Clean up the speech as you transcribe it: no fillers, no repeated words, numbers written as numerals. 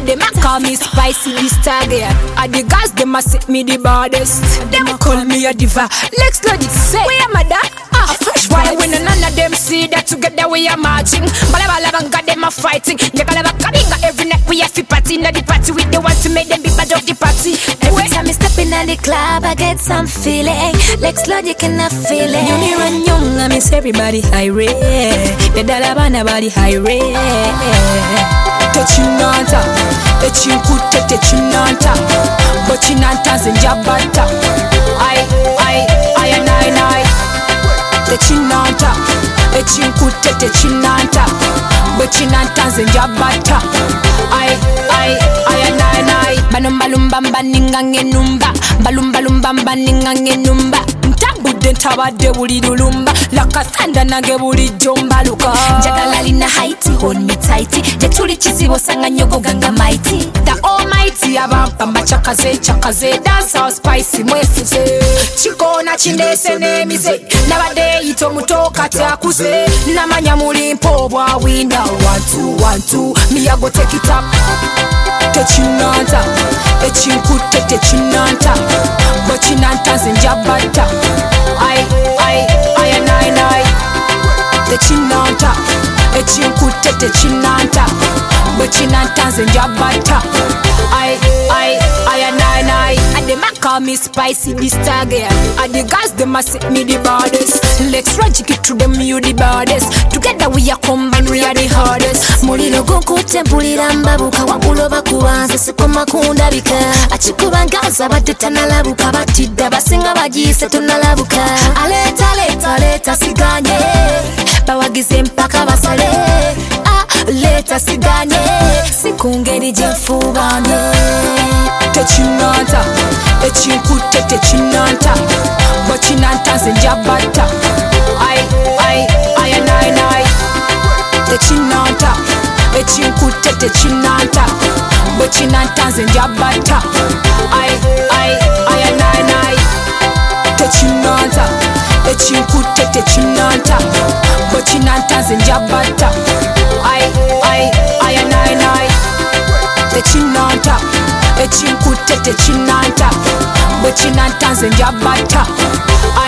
And them a call me spicy this target. And the guys them a set me the baddest. Them a call me a diva. Lex Logic say, we am mother. Fresh why when none of them see that together we are marching. Balaba got them a fighting. Yakalaba kabinga every night we have to party. Now the party with the ones to make them be bad of the party. Every time I step in the club, I get some feeling. Lex Logic and I feel it. You me run young, I miss everybody high rate. The dalabana body high rate. Techinanta, echinkute techinanta, bochinanta zenjabata. I. Techinanta, echinkute techinanta, bochinanta zenjabata. I. Balumba ningange numba, balumba ningange numba. Ntambude ntabadde buli lulumba, laka thunder nange buli jomba luka. Njagala lina haiti, hold me tighty. Je tuli kizibo sanga nyogo ganga mighty. The almighty abamba chakaze, dance all spicy mwefuze. Chikona chindese nemize, nabade ito mutoka takuze. Namanya mulimpo bwa winda, 1 2 me I go take it up. Techinanta, echinkute techinanta, bochinanta zenjabata. I. Techinanta, echinkute techinanta, bochinanta zenjabata. I. And them a call me spicy this target. And the guys them a set me the baddest. Lex Logic it to them you the baddest. Together we are combined, we are the hardest. Muliro gonkutte mpulira mbabuka wakuloba kubanza sikoma kundabika. Achikubangaza badde tanalabuka batidda basinga bagiise tonalabuka. Aleta siganye bawagize mpaka basale. Leta siganye sikungeri jenfubanye. Techinanta, echinkute techinanta, bochinanta zenjabata. I. Techinanta, echinkute techinanta, bochinanta zenjabata. I. Techinanta, echinkute techinanta, bochinanta zenjabata. I. Techinanta, echinkute techinanta, bochinanta zenjabata.